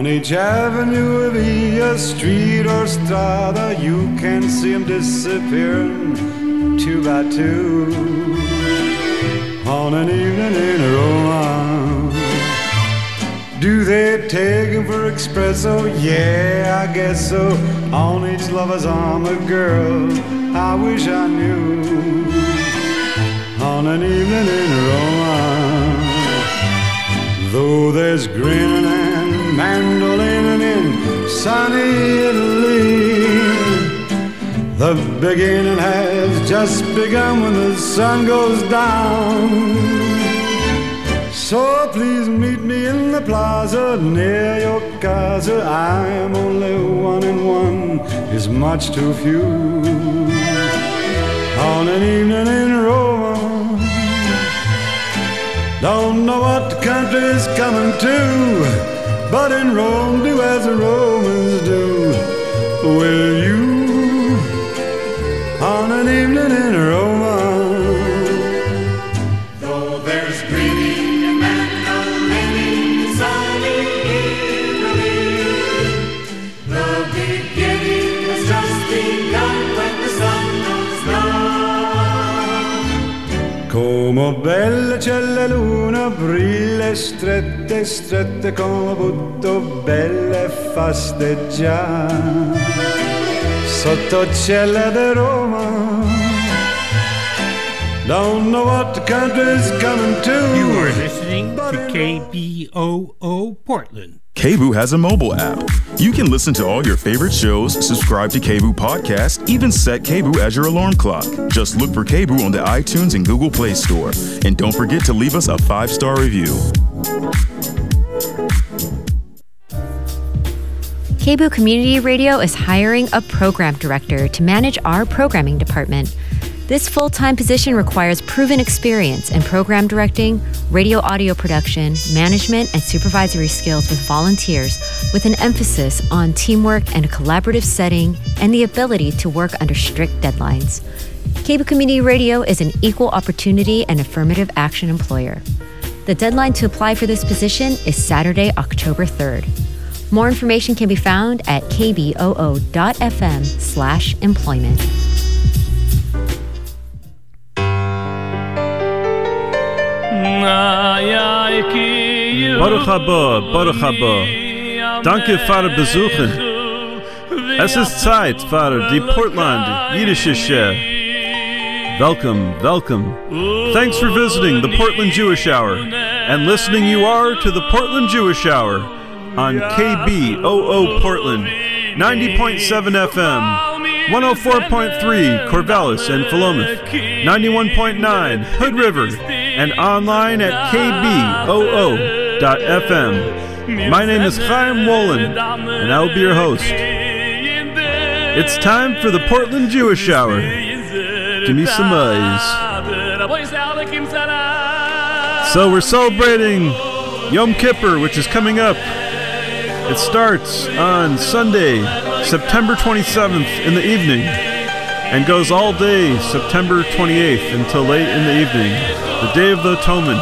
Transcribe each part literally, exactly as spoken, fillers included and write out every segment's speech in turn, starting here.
On each avenue of Via Street or Strada, you can see them disappearing two by two. On an evening in Roma, do they take him for espresso? Yeah, I guess so. On each lover's arm a girl I wish I knew. On an evening in Roma, though there's grinning and mandolining in sunny Italy, the beginning has just begun when the sun goes down. So please meet me in the plaza near your casa. I am only one and one is much too few. On an evening in Roma, don't know what the country's coming to, but in Rome do as the Romans do. Will you? On an evening in Roma, though there's greedy and mandolini in sunny Italy, the beginning has just begun when the sun goes down. Come bella c'è la luna, brille strette, strette come butto, belle fasteggiare sotto cielo di Roma. Don't know what the country's coming to. You are listening to K B O O Portland. K B O O has a mobile app. You can listen to all your favorite shows, subscribe to K B O O Podcast, even set K B O O as your alarm clock. Just look for K B O O on the iTunes and Google Play Store. And don't forget to leave us a five-star review. K B O O Community Radio is hiring a program director to manage our programming department. This full-time position requires proven experience in program directing, radio audio production, management, and supervisory skills with volunteers, with an emphasis on teamwork and a collaborative setting, and the ability to work under strict deadlines. K B O O Community Radio is an equal opportunity and affirmative action employer. The deadline to apply for this position is Saturday, October third. More information can be found at kboo.fm slash employment. Baruch haba, Baruch haba. Danke für Besuchen. Es ist Zeit für die Portland Jiddische Show. Welcome, welcome. Thanks for visiting the Portland Jewish Hour, and listening you are to the Portland Jewish Hour on K B O O Portland, ninety point seven F M, one oh four point three Corvallis and Philomath, ninety-one point nine Hood River, and online at k b o o dot f m. My name is Chaim Wolin, and I will be your host. It's time for the Portland Jewish Hour. Give me some eyes. So we're celebrating Yom Kippur, which is coming up. It starts on Sunday, September twenty-seventh in the evening, and goes all day September twenty-eighth until late in the evening, the Day of the Atonement.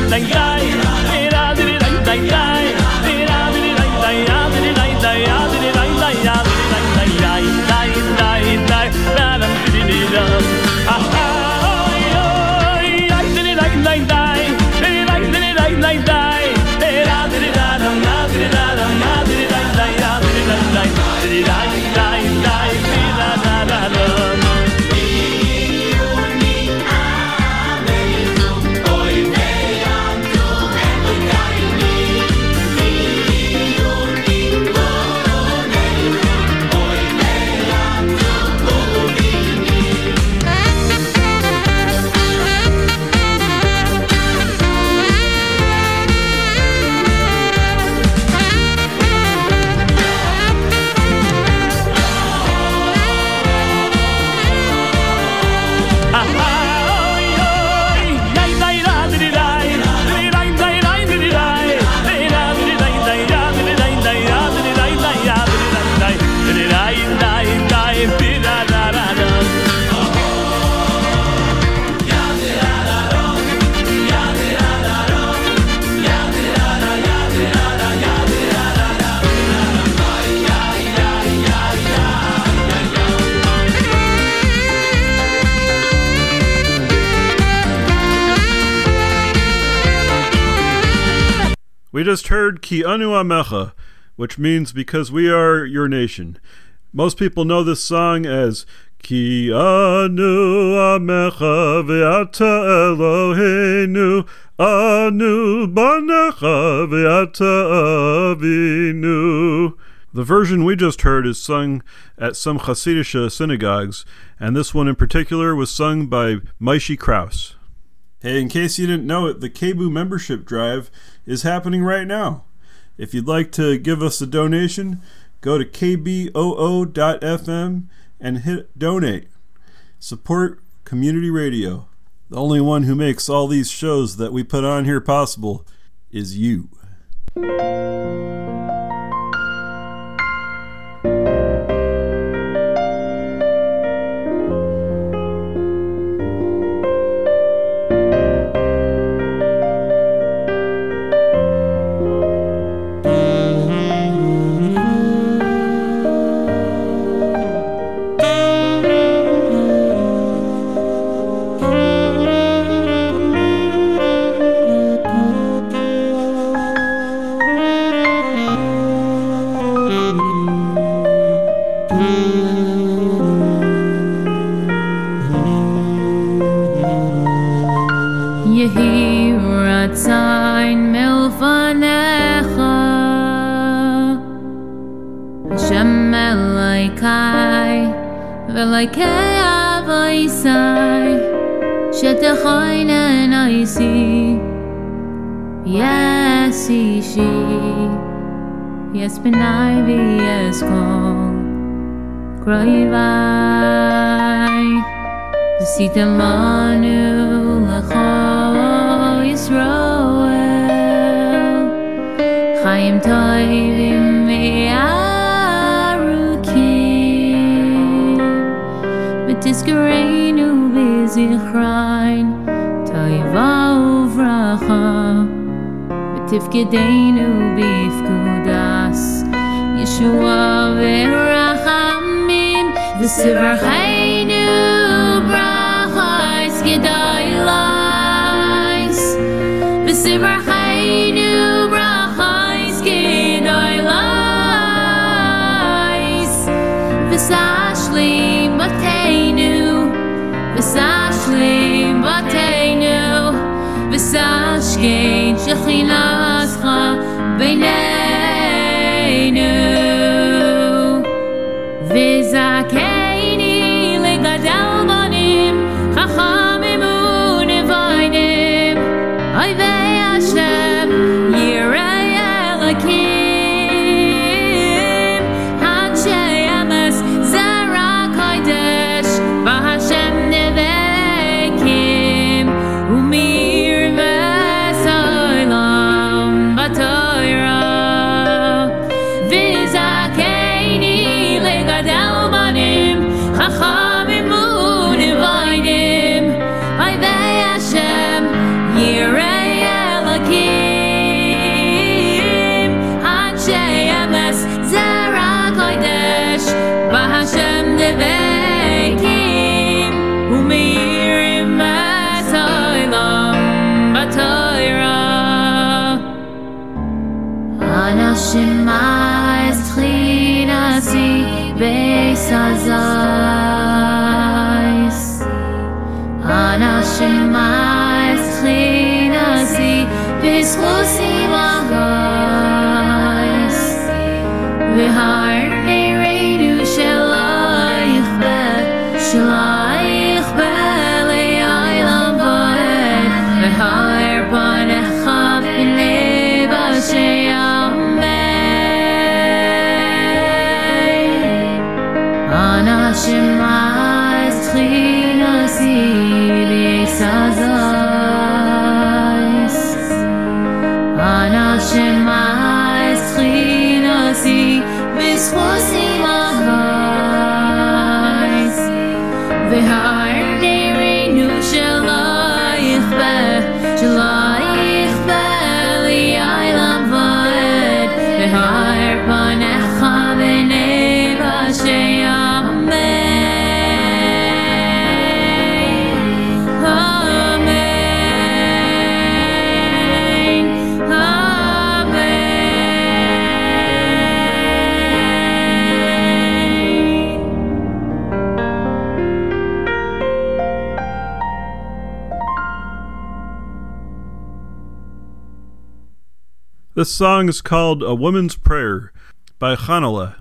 We just heard Ki Anu Amecha, which means because we are your nation. Most people know this song as Ki Anu Amecha Ve'ata Eloheinu Anu Banecha Ve'ata Avinu. The version we just heard is sung at some Hasidic synagogues, and this one in particular was sung by Maishi Kraus. Hey, in case you didn't know it, the K B O O membership drive is happening right now. If you'd like to give us a donation, go to k b o o dot f m and hit donate. Support community radio. The only one who makes all these shows that we put on here possible is you. Yes, benai v'yes kol kroivai v'sita lanu l'cho Yisroel Chaim toivim v'arukim v'tizkareinu v'zichrain toiva uvracha v'tifkedeinu b'ifkudas Yeshua v'rachamim v'sivarcheinu brachais gedaylais v'sivarcheinu brachais gedaylais v'sashlim bateinu v'sashlim bateinu v'sashkein shechinascha b'neinu v'zakeini legadal banim chachamim unevainim oivei Hashem yirei Elokim Anshe emes zera kodesh v'Hashem nevekim umir v'soilam v'toira v'zakeini legadal banim Shema Eschinasi Beis Hazais Ana Shema Eschinasi Beis Chosi Mahais V'har Nereinu Shalayich Be Shalayich Be Le'aylam Va'ed V'har Panecha B'nei B'Sheyam Shema Eschinasi Beis Hazais Ana Shema Eschinasi Beis Chosi Mahais V'har Nereinu Shalayich Be Shalayich Be Le'aylam Va'ed V'har Panecha B'nei B'Sheyam This song is called A Woman's Prayer by Chanala.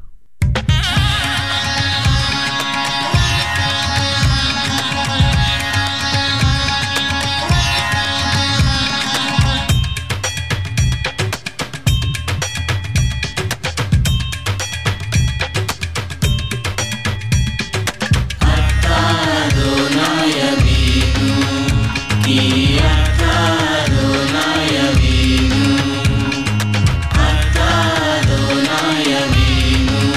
Adonai Yavinu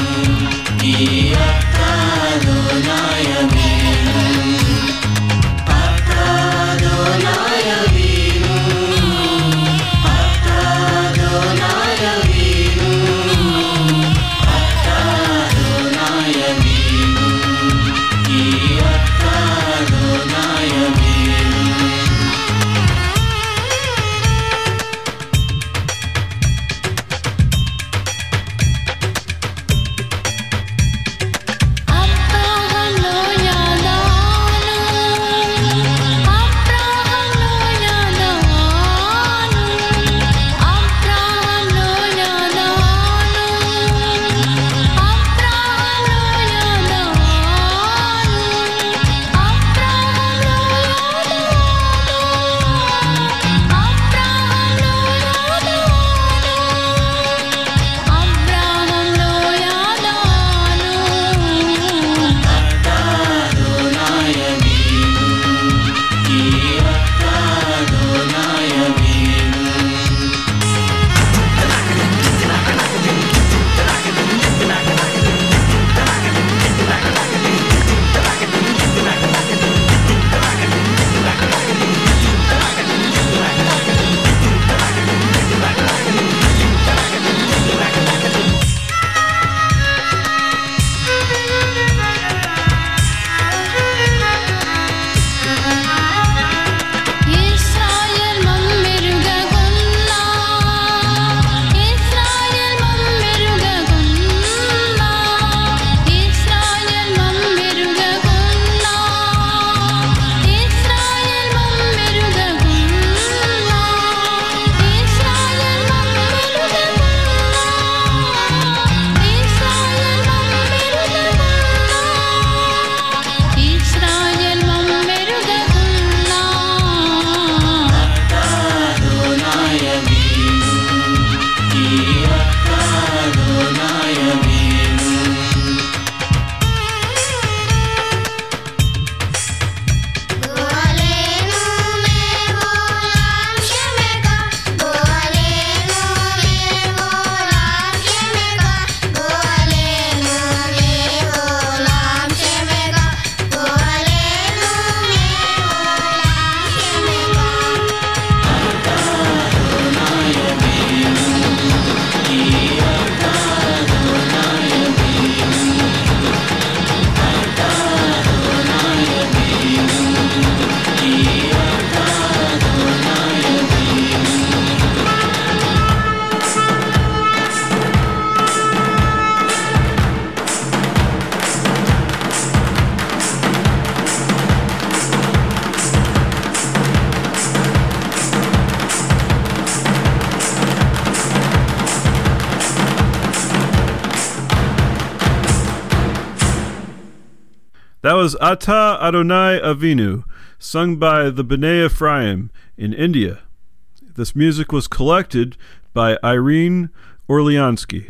That was Ata Adonai Avinu, sung by the Bnei Ephraim in India. This music was collected by Irene Orleansky.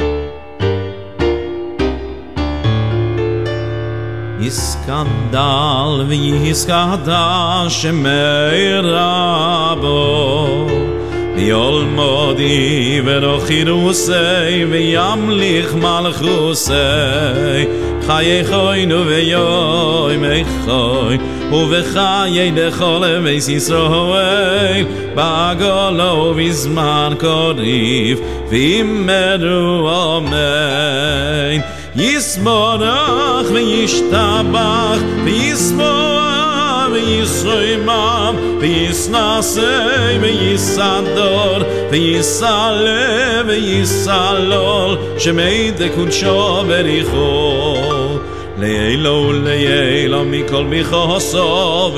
Iskandal v'yiskada shemei rabo v'yolmodi v'rochirusei v'yamlich malchusei chayechoinu v'yoimechoi uv'chayei dechol eveis Yisroel b'agolo v'zman koriv v'imeru amen. Yismorach v'yishtabach v'yismoah v'yisroimam v'yisnasei v'yisador v'yisale v'yisalol shemei dekudsho bericho le'elo le'elo mikol michoso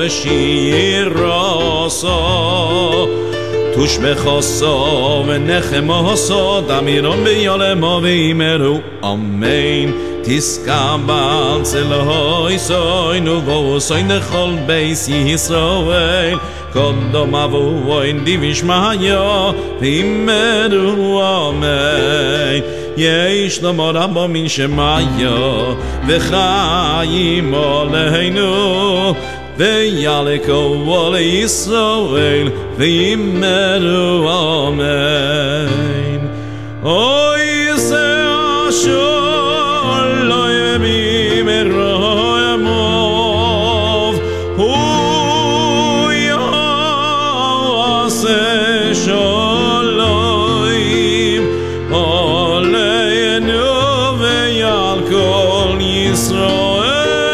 v'shiroso tush bechoso v'nechemoso damiron b'yolemo v'imeru amen. Tiskabal zeloi soinu vosoin dechol beis Yisroel kodom avuoin divishmayo v'imeru amen. Yesh lomor rabo min shemayo v'chayim oleinu v'yaleko ole Yisroel v'imeru amen. Oy se ashur lo yemi meroyamov hu yase sholoim oleinu v'yalkol Yisroel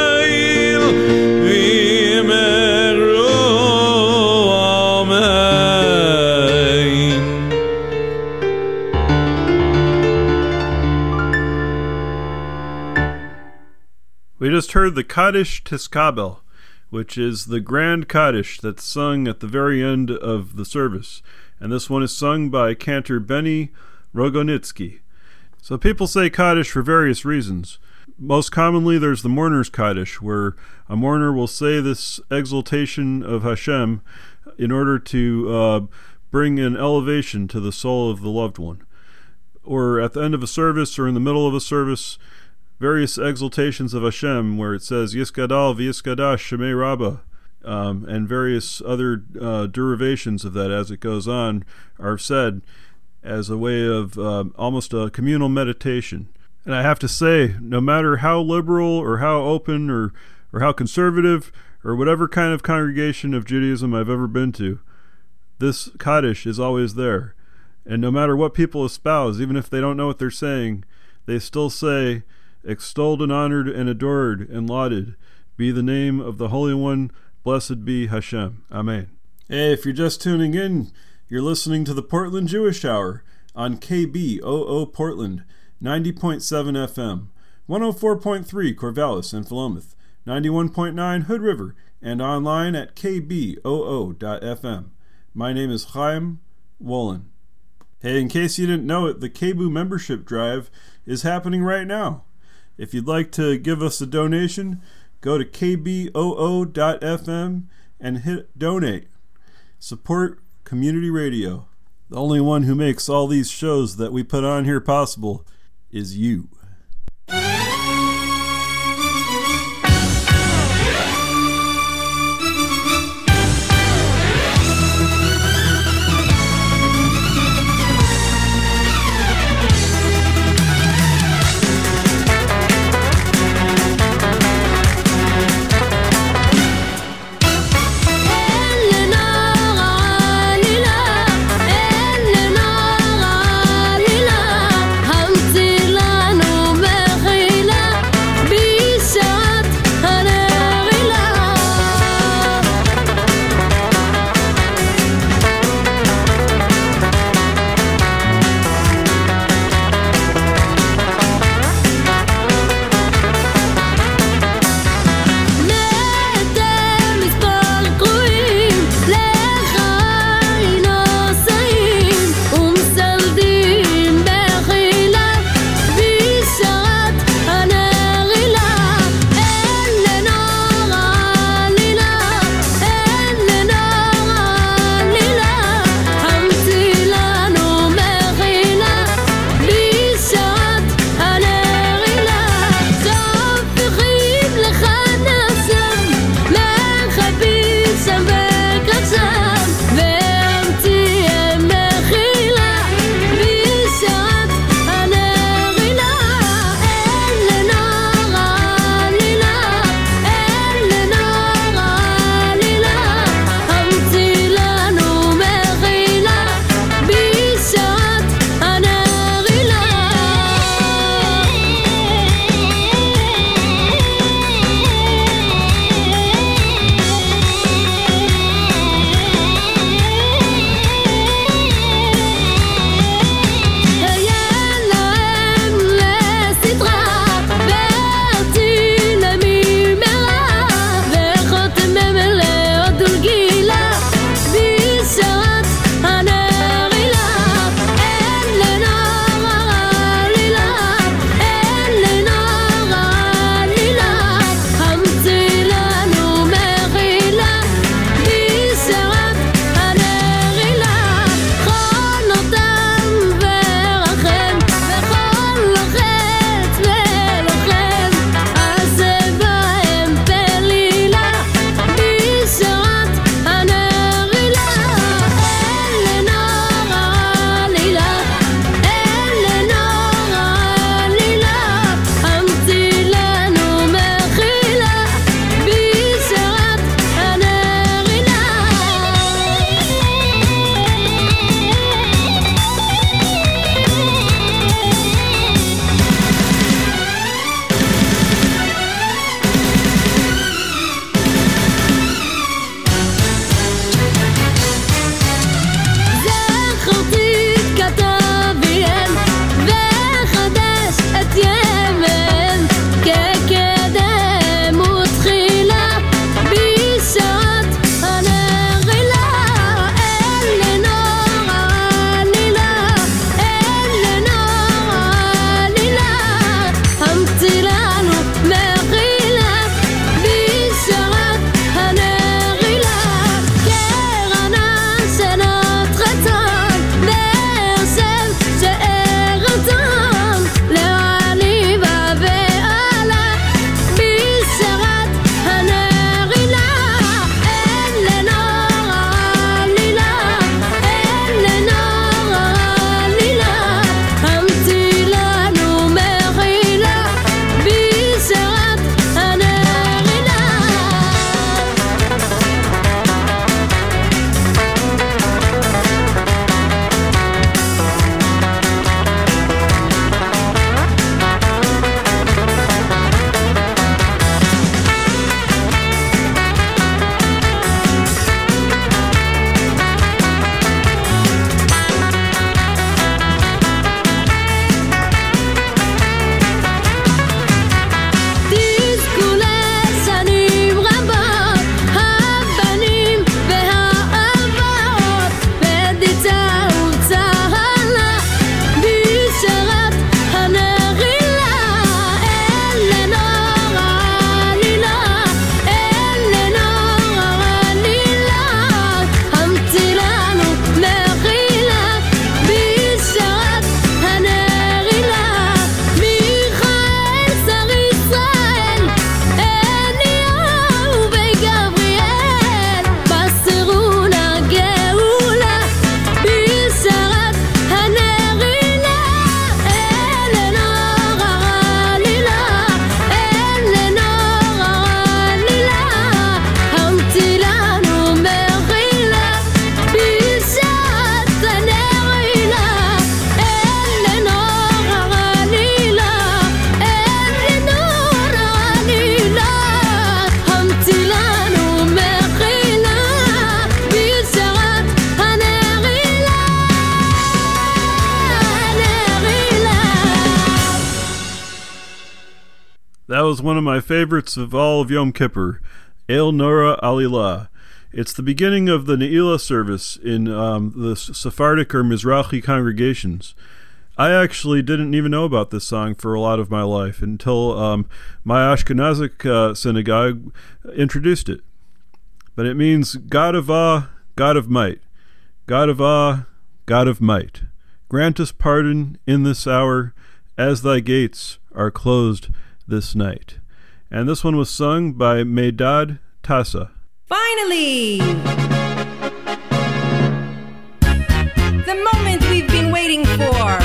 We just heard the Kaddish Tiskabel, which is the Grand Kaddish that's sung at the very end of the service. And this one is sung by cantor Benny Rogonitsky. So people say Kaddish for various reasons. Most commonly there's the mourner's Kaddish, where a mourner will say this exaltation of Hashem in order to uh, bring an elevation to the soul of the loved one. Or at the end of a service or in the middle of a service, various exaltations of Hashem, where it says Yiskadal v'Yiskadash Shemei Rabbah, um, and various other uh, derivations of that as it goes on are said as a way of uh, almost a communal meditation. And I have to say, no matter how liberal or how open or, or how conservative or whatever kind of congregation of Judaism I've ever been to, this Kaddish is always there. And no matter what people espouse, even if they don't know what they're saying, they still say, extolled and honored and adored and lauded be the name of the Holy One, blessed be Hashem. Amen. Hey, if you're just tuning in, you're listening to the Portland Jewish Hour on K B O O Portland, ninety point seven F M, one oh four point three Corvallis and Philomath, ninety-one point nine Hood River, and online at k b o o dot f m. My name is Chaim Wolin. Hey, in case you didn't know it, the K B O membership drive is happening right now. If you'd like to give us a donation, go to k b o o dot f m and hit donate. Support community radio. The only one who makes all these shows that we put on here possible is you. Hamtir lanu was one of my favorites of all of Yom Kippur, El Nora Alilah. It's the beginning of the Ne'ilah service in um, the Sephardic or Mizrahi congregations. I actually didn't even know about this song for a lot of my life until um, my Ashkenazic uh, synagogue introduced it. But it means God of Ah, God of Might. God of Ah, God of Might. Grant us pardon in this hour, as thy gates are closed this night. And this one was sung by Medad Tassa. Finally! The moment we've been waiting for.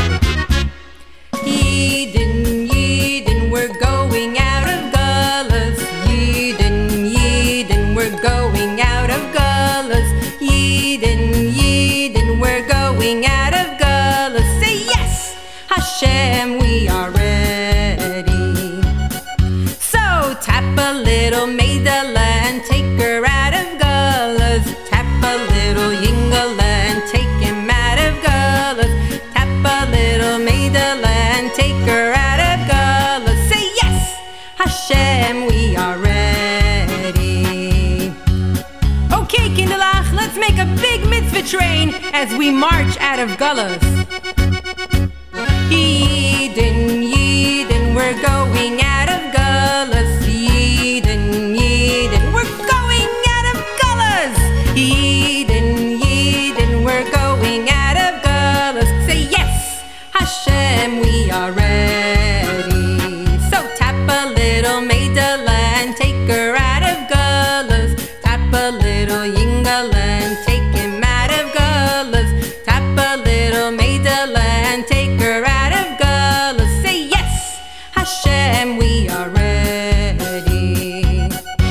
Yidden, Yidden, we're going out of Gullus. Yidden, Yidden, we're going out of Gullus. Yidden, Yidden, we're going out of Gullus. Say yes, Hashem, we are ready. So tap a little Maidala and take her out of Gullus. Tap a little Yingala and take him out of Gullus. Tap a little Maidala and take her out of Gullus. Say yes, Hashem, we are ready. Okay, Kinderlach, let's make a big mitzvah train as we march out of Gullus. Yidden, Yidden, we're going out of Gullus. Yidden, Yidden, we're going out of Gullus. Yidden, Yidden, we're going out of Gullus. Say yes, Hashem, we are ready. So tap a little Maidala and take her out of Gullus. Tap a little Yingala and take him out of Gullus. Tap a little Maidala and take her out of Gullus. Say yes, Hashem, we are ready.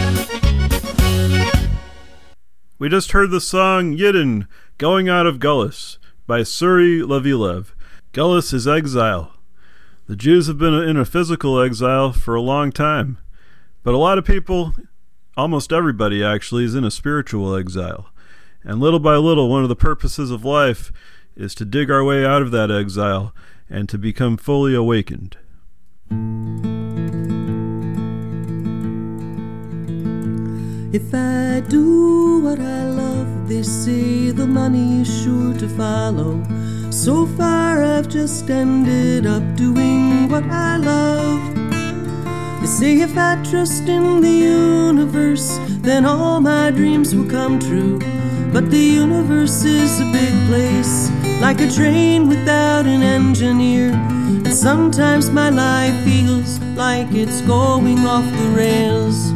We just heard the song Yidden, Going Out of Gullus, by Suri Levilev. Gullus is exile. The Jews have been in a physical exile for a long time, but a lot of people, almost everybody actually, is in a spiritual exile. And little by little, one of the purposes of life is to dig our way out of that exile and to become fully awakened. If I do what I love, they say the money is sure to follow. So far I've just ended up doing what I love. They say if I trust in the universe, then all my dreams will come true. But the universe is a big place, like a train without an engineer. And sometimes my life feels like it's going off the rails.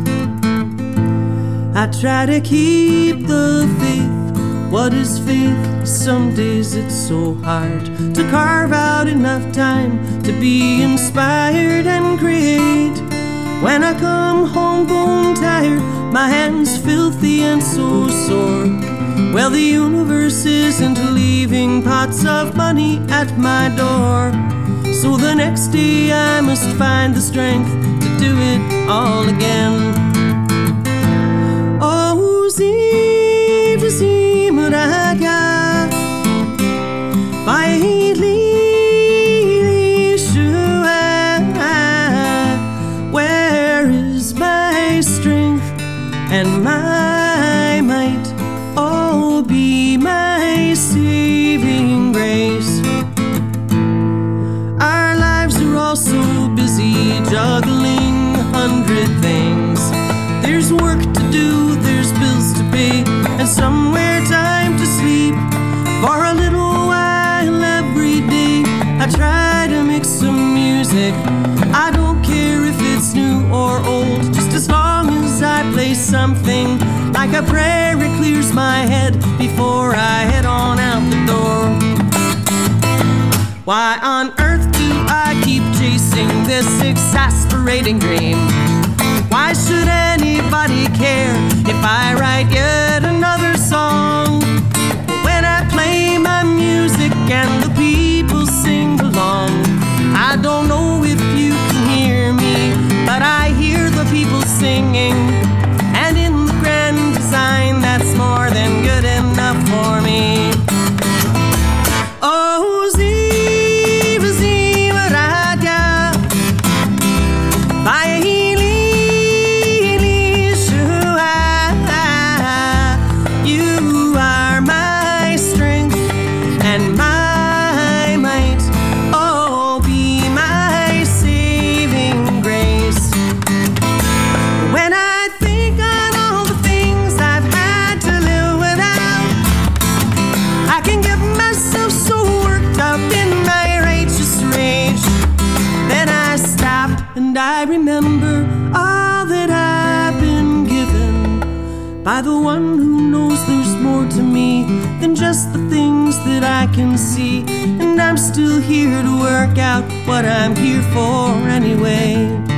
I try to keep the faith. What is faith? Some days it's so hard to carve out enough time to be inspired and create. When I come home bone tired, my hands filthy and so sore. Well, the universe isn't leaving pots of money at my door. So the next day I must find the strength to do it all again. Oh, Ziv, Zimraga, Vaili, Yeshua, where is my strength and my might? Oh, be my saving grace. Our lives are all so busy, juggling a hundred things. There's work to do, there's bills to pay, and somewhere time to sleep. For a little while every day I try to make some music. I don't care if it's new or old, just as long as I play something. Like a prayer, it clears my head before I head on out the door. Why on earth do I keep chasing this exasperating dream? Why should anybody care if I write yet another song? When I play my music and the people sing along, I don't know if you can hear me, but I hear the people singing. And in the grand design, that's more than good enough for me. Oh, Ziva, Ziva, Raja, Vayi. And I remember all that I've been given by the one who knows there's more to me than just the things that I can see. And I'm still here to work out what I'm here for anyway.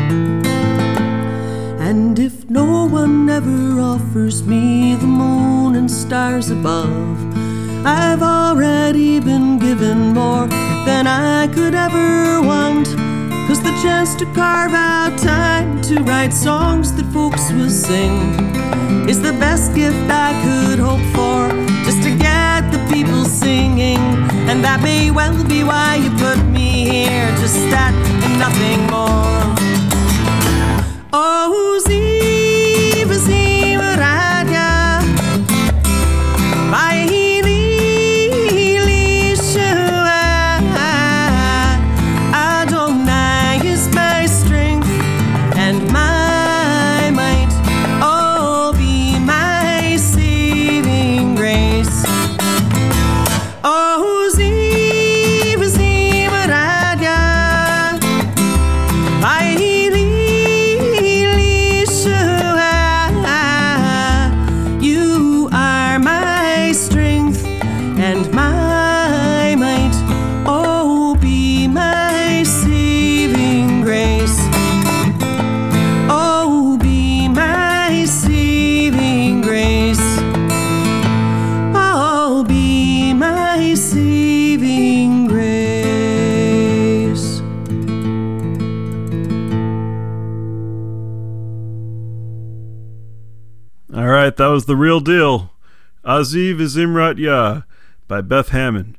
And if no one ever offers me the moon and stars above, I've already been given more than I could ever want. 'Cause the chance to carve out time to write songs that folks will sing is the best gift I could hope for, just to get the people singing. And that may well be why you put me here, just that and nothing more. Oh, Ziva, Ziva, Radya, Vaili, Lishua, Adonai is my strength and my might. Oh, be my saving grace. Oh, Ziva, Ziva, Radya, Vaili, you are my strength and my might. Oh, be my saving grace. Oh, be my saving grace. Oh, be my saving grace. All right, that was The Real Deal. Aziv Zimrat Yah by Beth Hammond.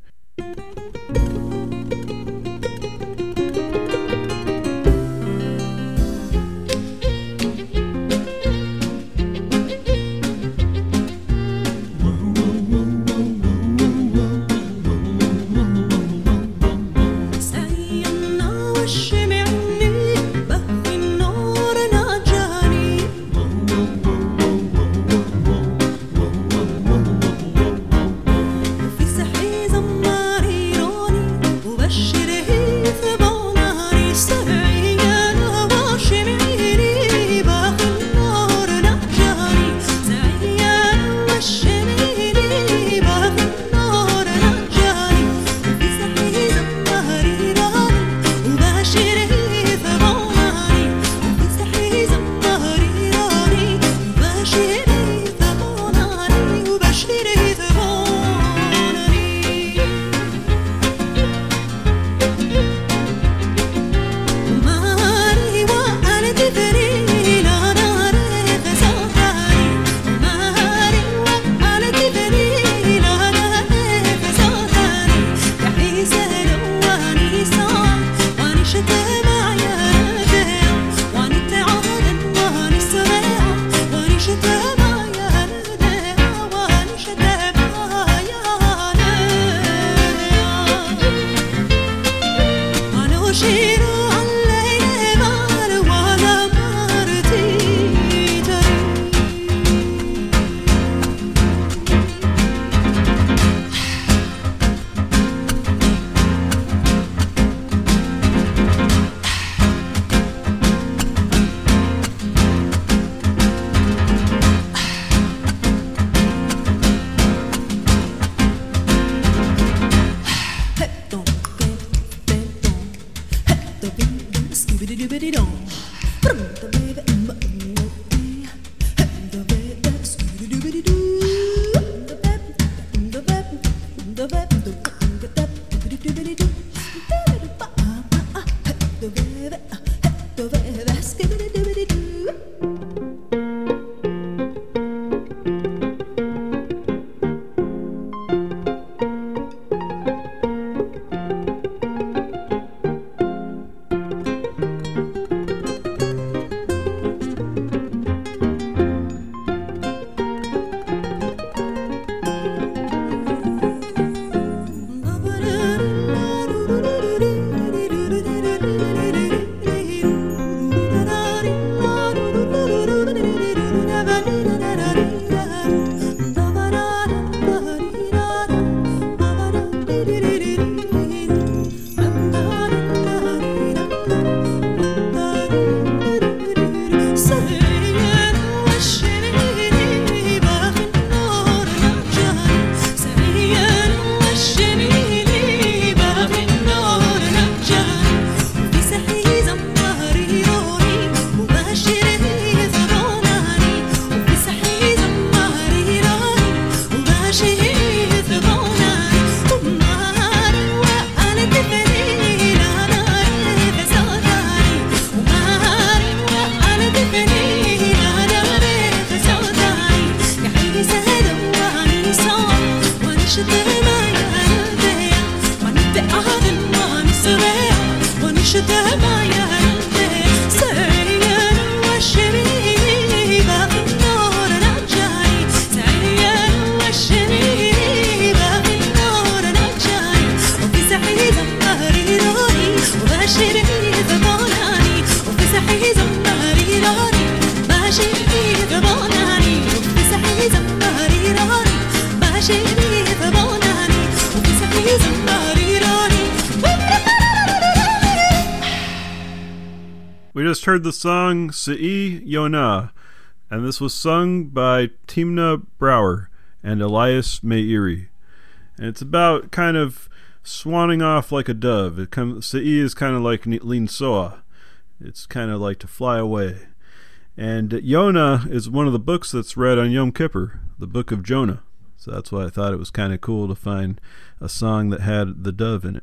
We just heard the song Se'i Yonah, and this was sung by Timna Brower and Elias Meiri. And it's about kind of swanning off like a dove. It comes, Se'i is kind of like Linsoa. It's kind of like to fly away. And Yonah is one of the books that's read on Yom Kippur, the book of Jonah. So that's why I thought it was kind of cool to find a song that had the dove in it.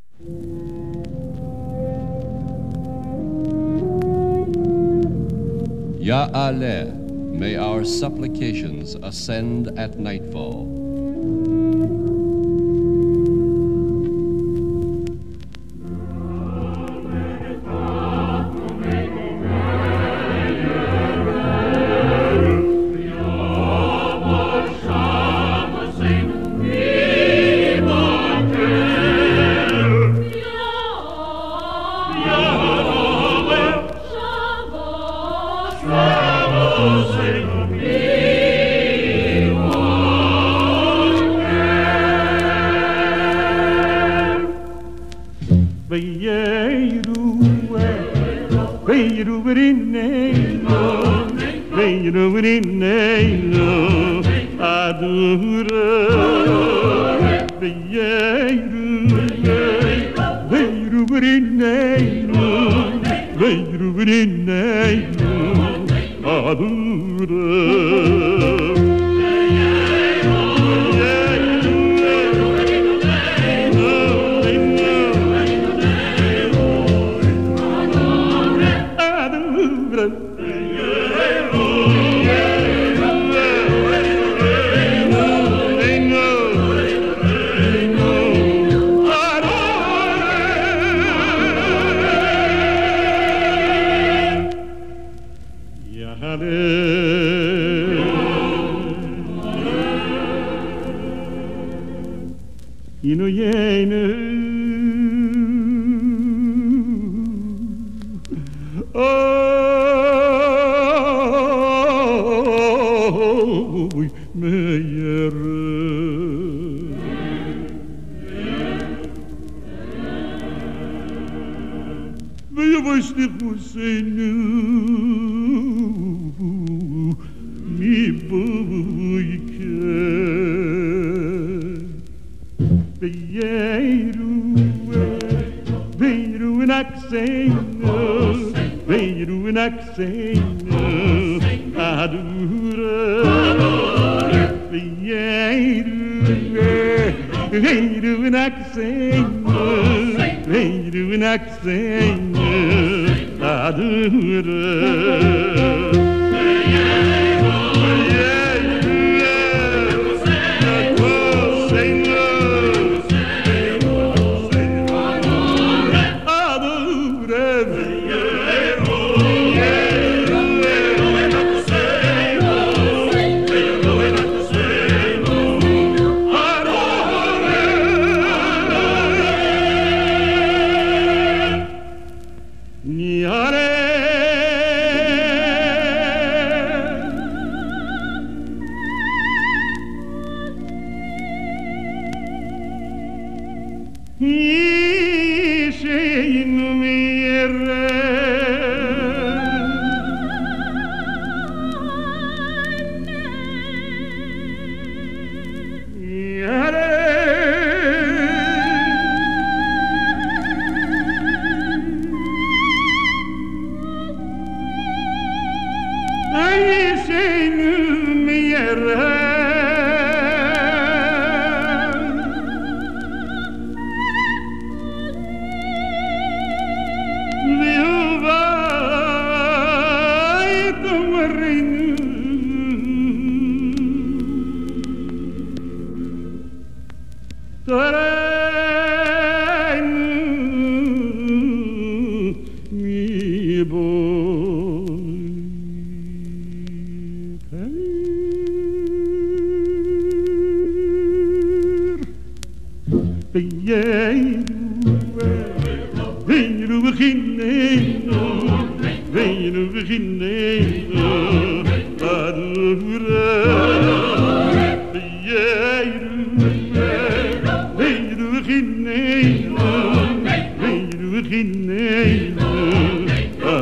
Ya'aleh, may our supplications ascend at nightfall.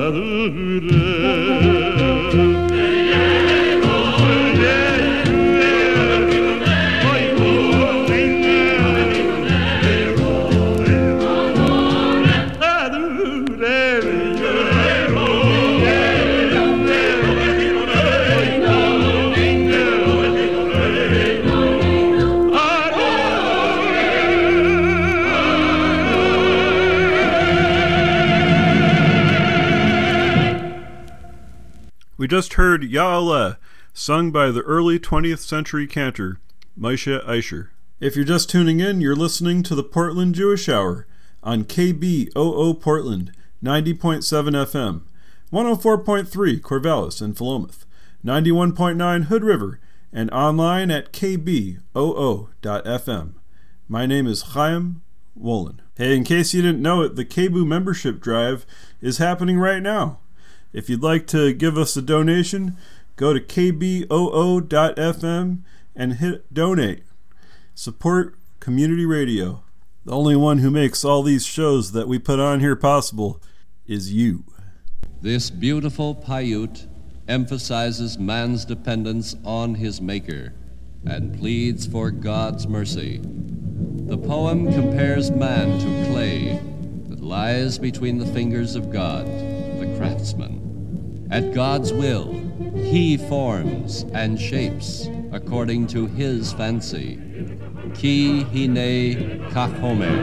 We just heard Ya'aleh, sung by the early twentieth century cantor, Moshe Eicher. If you're just tuning in, you're listening to the Portland Jewish Hour on K B O O Portland, ninety point seven F M, one oh four point three Corvallis and Philomath, ninety-one point nine Hood River, and online at k b o o dot f m. My name is Chaim Wolin. Hey, in case you didn't know it, the K B O membership drive is happening right now. If you'd like to give us a donation, go to k b o o dot f m and hit donate. Support community radio. The only one who makes all these shows that we put on here possible is you. This beautiful Paiute emphasizes man's dependence on his maker and pleads for God's mercy. The poem compares man to clay that lies between the fingers of God, the craftsman. At God's will, he forms and shapes according to his fancy. Ki hine kachomer.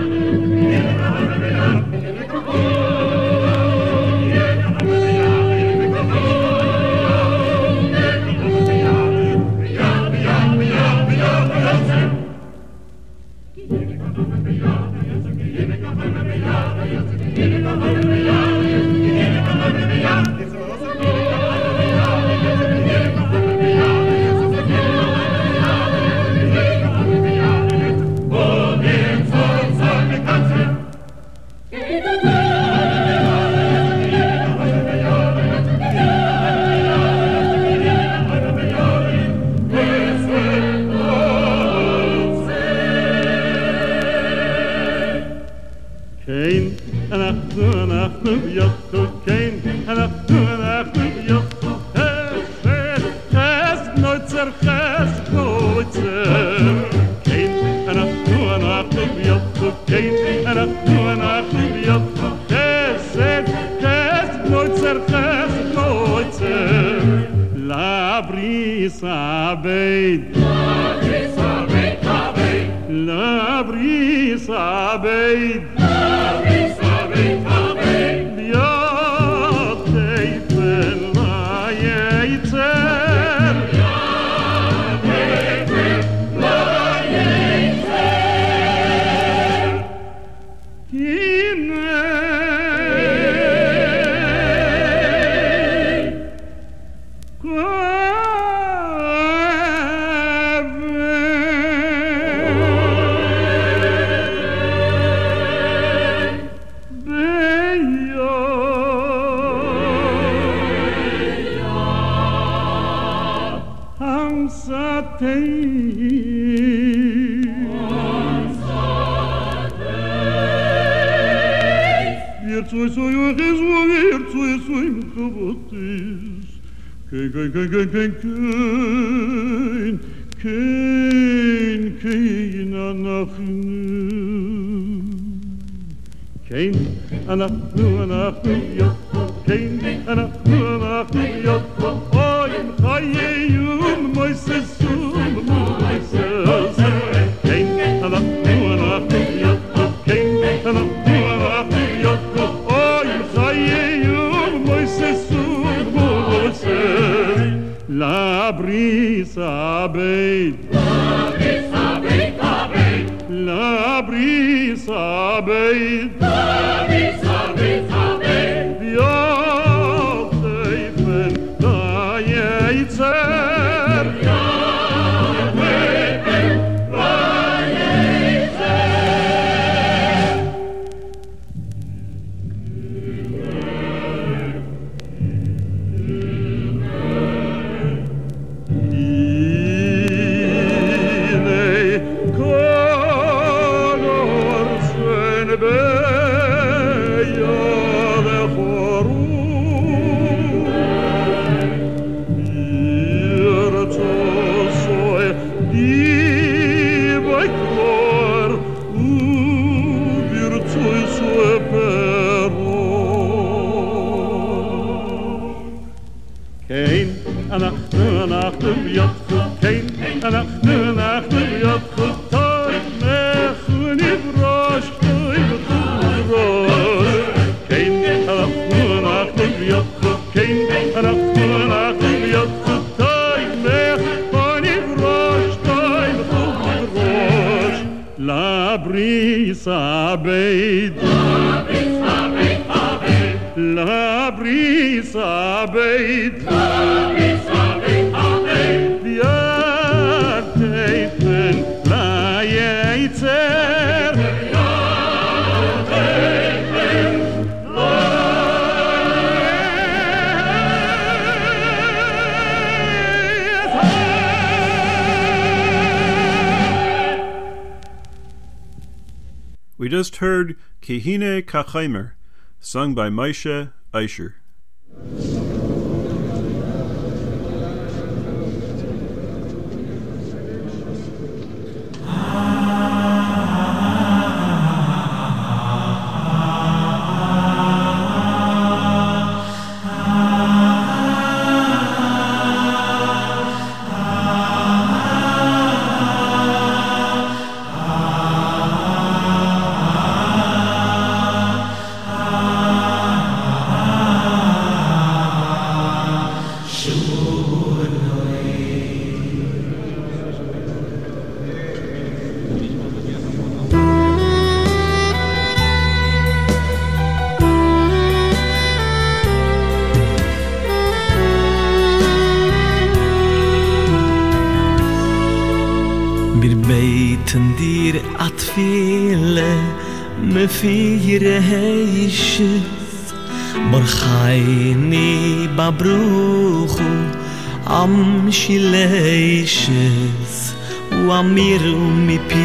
Color, Kein anacht anacht yat kein anacht anacht yat toy mech ni brosh toy brosh kein anacht anacht yat kein anacht anacht yat toy mech ni brosh toy brosh la brisa beid la brisa beid la brisa beid ja teiten la yeitzer ja teiten la We just heard Kehine Kachaimer, sung by Moshe Eicher. beten dir atfile me fire heishes barchayni babruchu am shileishes u amiru mi pi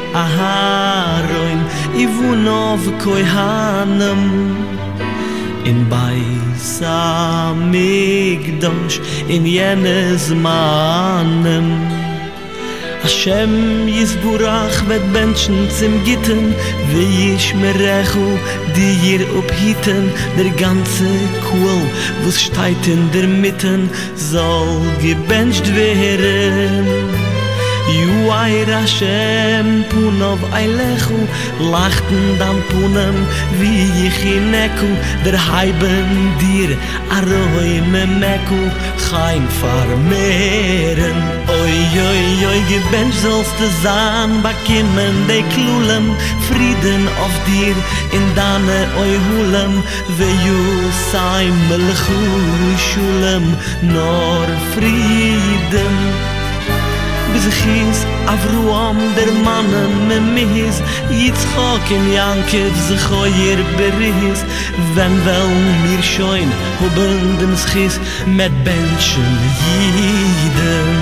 aharoin ivunov koihanam in baisa migdosh in yenes manem Hashem yisburach vet benchen zum gitten wie ich mir rechu die hier obhitten der ganze Kuhl was steht in der Mitten soll gebencht werden You air Hashem punov eilechu lachten dann punem wie ich ineku der heiben dir aroi memeku kein farmeren oi oi oi gebench sollst du sein bakimmen de klulem Frieden auf dir in dane oi hulem ve you sai melchu shulem nor Frieden Bis ich hieß, Avruam der Mannen me mis Yitzchak in Yankiv sich heuer beriss Wenn wel mir schoin, hoben dem Schiss Met Benchen Jiden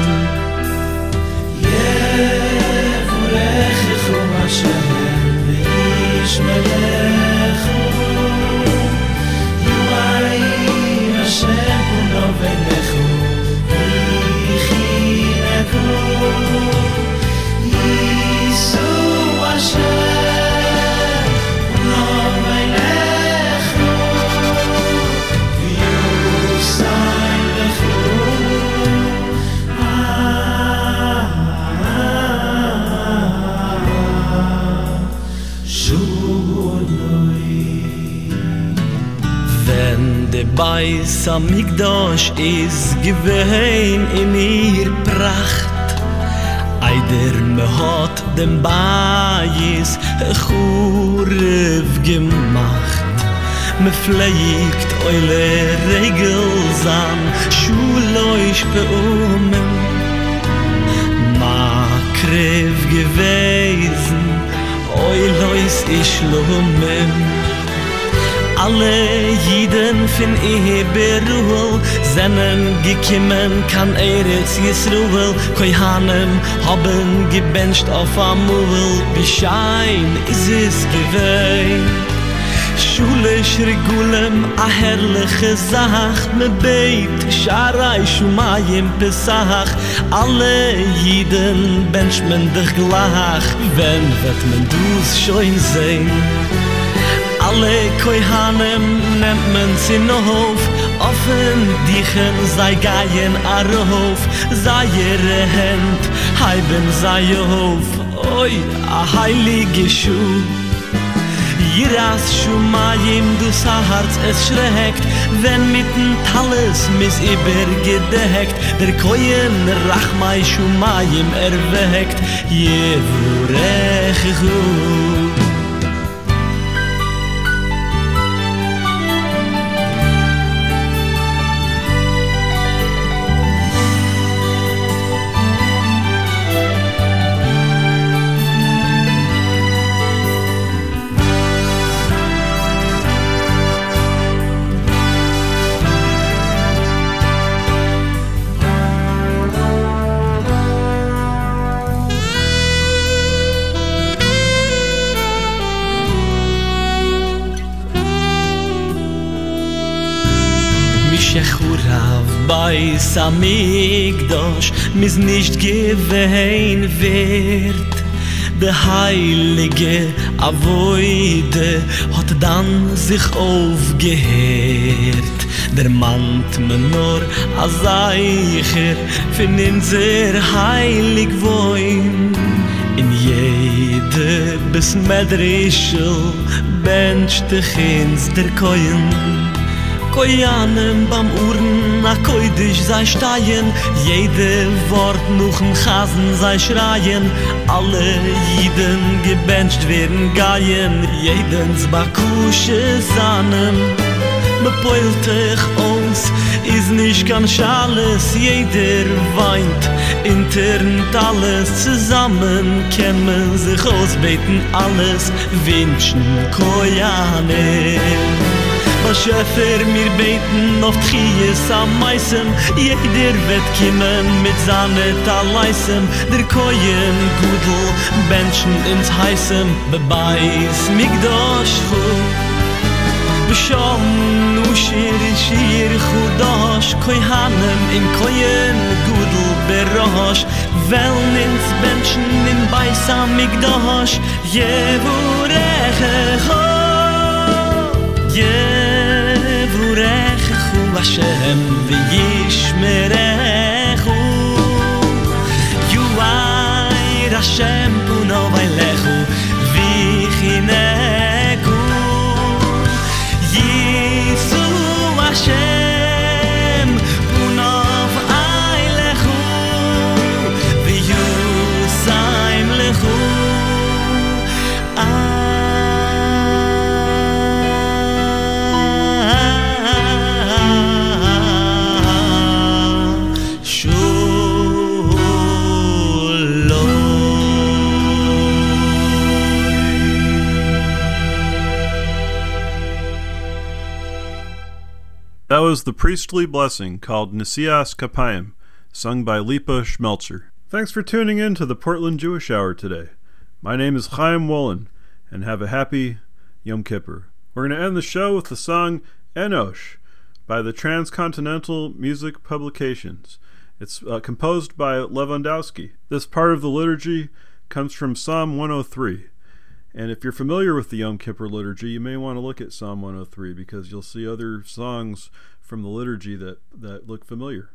Yevurechechu Hashem Veish melechu Yuai Hashem unovelechu Yisu Hashem Unovelechu V'yusay lechu Shuloi Wenn der Beis Hamikdash is gewein in ihr Pracht Eider me hat dem Bayis Churev gemacht Me fliegt eule Regels an Schuloisch beumem Makrev gewesen Eulois ich lomem Alle Jiden fin ehe beruhel Zennen gekimmen kan Eretz Yisruel Koihanem haben gebencht auf Amuel Beschein is es gewein Schulisch Regulem a herrliche Sach Me beit Sharai Shumayim Pesach Alle Jiden bencht men dich glach Wenn wird men dus schoin sehn Koihanem nennt man sie noch offen dichen sei geien arof sei ihre Hand heiben sei hof oi a heilige Schuh Jiras Schumayim du Saharz es schreckt wenn mitten Talles mis übergedeckt der Koyen Rachmai Schumayim erweckt Jevurechu Shechurav bei Samigdosh mis nicht gewähn wird der heilige Avoide hat dann sich aufgehört der Mant menor azaicher finden sehr heilig woin in jede besmedrischel bench de chins der koyen Koyanen bam Uhren a koidisch sei steien jede Wort noch ein Chasen sei schreien alle Jiden gebencht werden geien jedens Bakusche Sahnen bepoilt dich uns is nicht ganz schales jeder weint intern alles zusammen kann man sich ausbeten alles wünschen Koyanen Was Schäfer mir beten auf Tchies am Meisem Jeder wird kommen mit seine Taleisem Der Koyen Gudel Menschen ins Heißem Bebeis Migdosh Chu B'shom Nushir Shir Chudosh Koyhanem in Koyen Gudel Berosh Weln ins Menschen in Beis am Migdosh Yevurechecho Yevurechechu Hashem v'yishmerechu Yuayir Hashem puno vaylechu v'chineku Yisu Hashem puno vaylechu v'yusayim lechu That was the priestly blessing called Nesias Kapayim, sung by Lipa Schmelzer. Thanks for tuning in to the Portland Jewish Hour today. My name is Chaim Wolin, and have a happy Yom Kippur. We're going to end the show with the song Enosh by the Transcontinental Music Publications. It's uh, composed by Lewandowski. This part of the liturgy comes from Psalm one oh three. And if you're familiar with the Yom Kippur liturgy, you may want to look at Psalm one oh three because you'll see other songs from the liturgy that, that look familiar.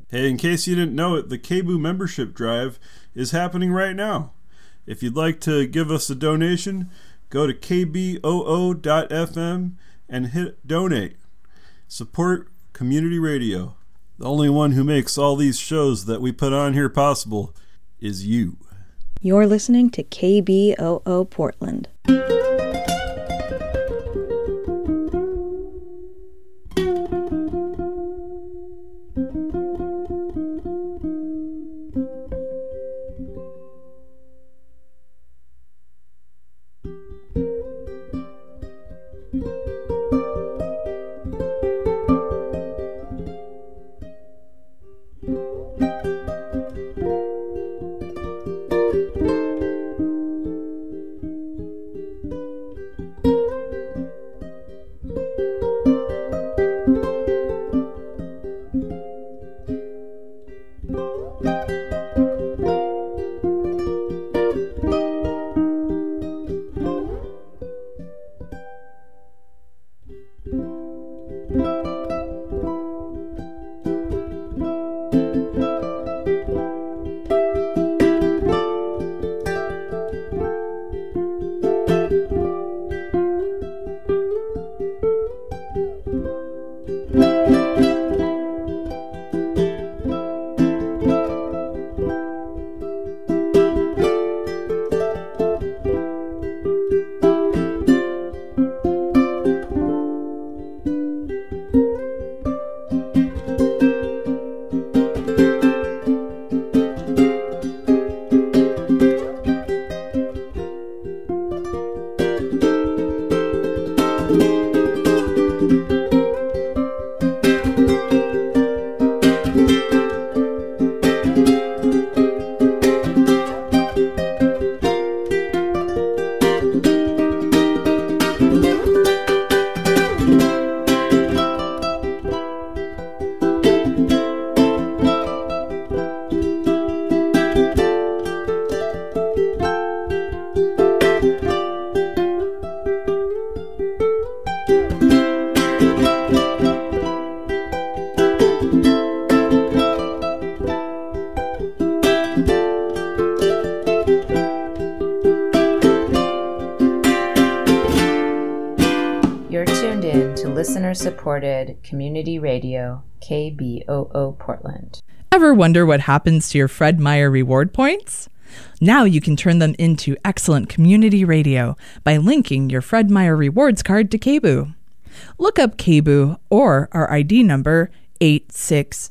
Hey, in case you didn't know it, the K B O O membership drive is happening right now. If you'd like to give us a donation, go to k b o o dot f m and hit donate. Support community radio. The only one who makes all these shows that we put on here possible is you. You're listening to K B O O Portland. Listener-supported community radio, K B O O Portland. Ever wonder what happens to your Fred Meyer reward points? Now you can turn them into excellent community radio by linking your Fred Meyer rewards card to K B O O. Look up K B O O or our I D number eight six